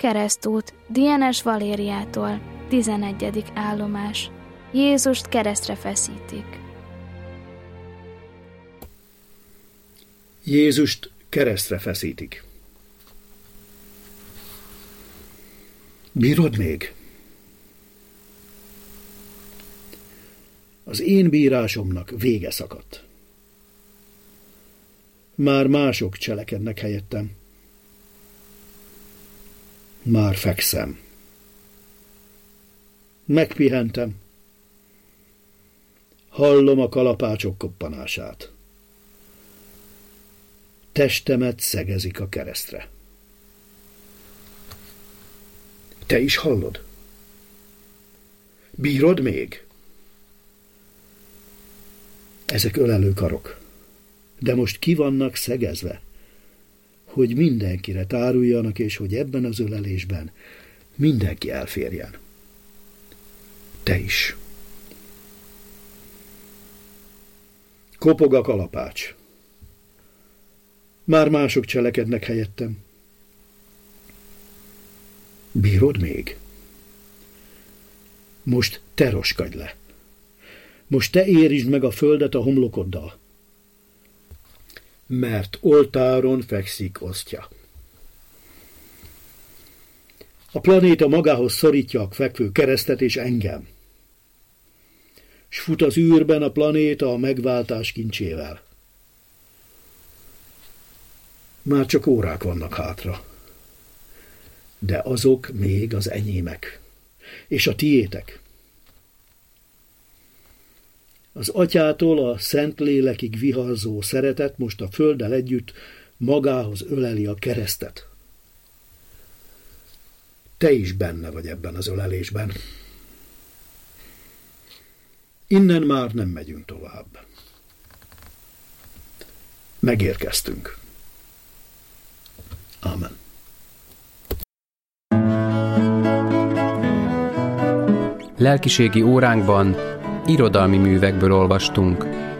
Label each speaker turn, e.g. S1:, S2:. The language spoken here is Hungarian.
S1: Keresztút, Dienes Valériától, 11. állomás. Jézust keresztre feszítik.
S2: Jézust keresztre feszítik. Bírod még? Az én bírásomnak vége szakadt. Már mások cselekednek helyettem. Már fekszem. Megpihentem. Hallom a kalapácsok koppanását. Testemet szegezik a keresztre. Te is hallod? Bírod még? Ezek ölelő karok, de most ki vannak szegezve, hogy mindenkire táruljanak, és hogy ebben az ölelésben mindenki elférjen. Te is. Kopog a kalapács. Már mások cselekednek helyettem. Bírod még? Most te roskadj le. Most te érizd meg a földet a homlokoddal. Mert oltáron fekszik osztja. A planéta magához szorítja a fekvő keresztet és engem. S fut az űrben a planéta a megváltás kincsével. Már csak órák vannak hátra. De azok még az enyémek. És a tiétek. Az Atyától a Szentlélekig viharzó szeretet most a földdel együtt magához öleli a keresztet. Te is benne vagy ebben az ölelésben. Innen már nem megyünk tovább. Megérkeztünk. Ámen.
S3: Lelkiségi óránkban irodalmi művekből olvastunk.